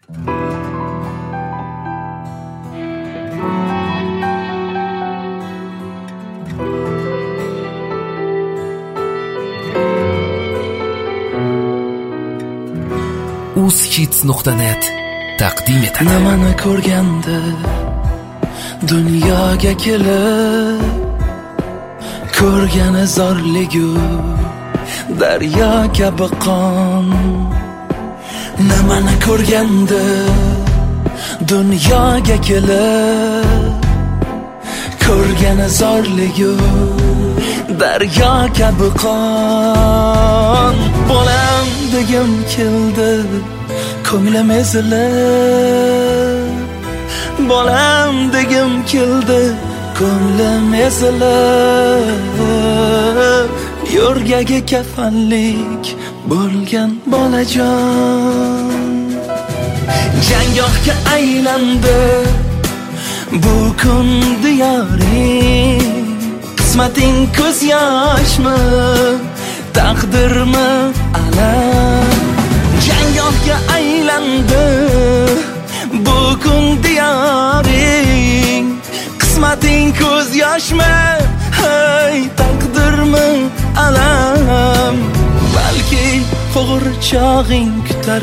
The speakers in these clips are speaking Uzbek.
uzkids.net taqdim etadi. Nimani ko'rganda dunyoga kelib, ko'rgani zorligu daryo kabi qon. Nimani ko'rganda dunyoga kelib, ko'rgani zorligu daryo kabi qon. Bolam degim keldi, ko'nglim ezilib. Bolam degim keldi, ko'nglim ezilib. Yo'rgaga kafanlik bo'lgan bolajon, janggohga aylandi bu kun diyoring. Qismating ko'z yoshmi, taqdirmi alam? Janggohga aylandi bu kun diyoring. Qismating ko'z yoshmi, hey, taqdirmi alam? Balki qo'g'irchog'ing kutar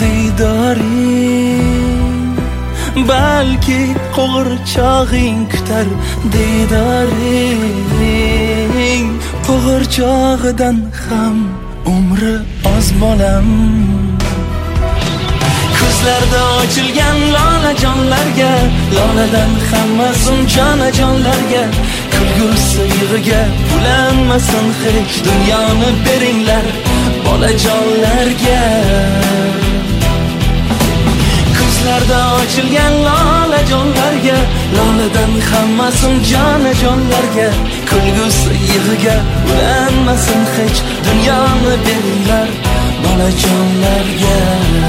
diydoring, balki qo'g'irchog'ing kutar diydoring. Qo'g'irchog'idan ham umri oz bolam. Ko'zlarda ochilgan lolajonlarga, loladan hammasin jonajonlarga. Kulgusi yig'iga bulanmasin hech, dunyoni beringlar bolajonlarga. Ko'zlarda ochilgan lolajonlarga, loladan hammasin jonajonlarga. Kulgusi yig'iga bulanmasin hech, dunyoni beringlar bolajonlarga.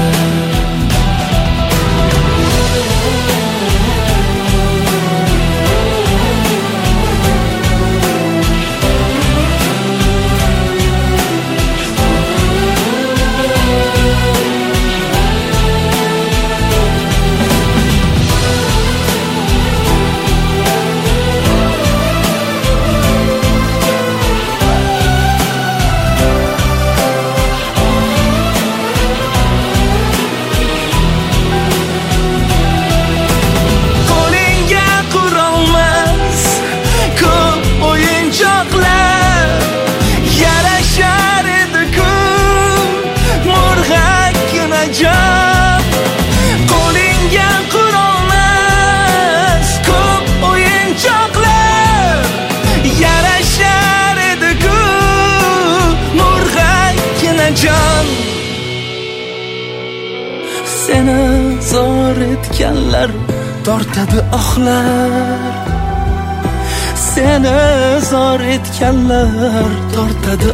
Seni zor etganlar tortadi ohlar. Seni zor etganlar tortadi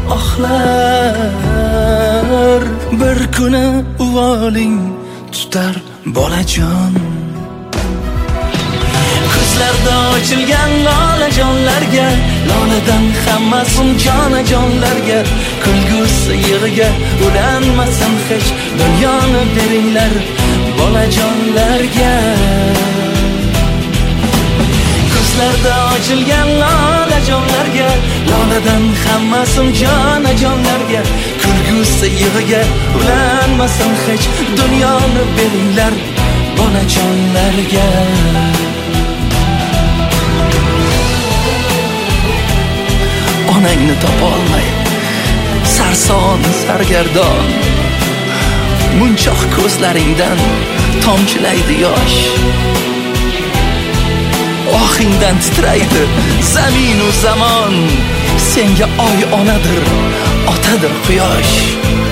ohlar. Bir kuni uvoling tutar bolajon. Ko'zlarda ochilgan lolajonlarga, loladan hammasin jonajonlarga. Kulgusi yig'iga ulanmasin hech, dunyoni beringlar bolajonlarga. Ko'zlarda ochilgan lolajonlarga, loladan hammasin jonajonlarga. Kulgusi yig'iga ulanmasin hech, dunyoni beringlar bolajonlarga. Onangni topolmay sarson sargardon, munchoq ko'zlaringdan tomchilaydi yosh. Ohingdan titraydi zamin u zamon. Senga oy onadir, otadir quyosh.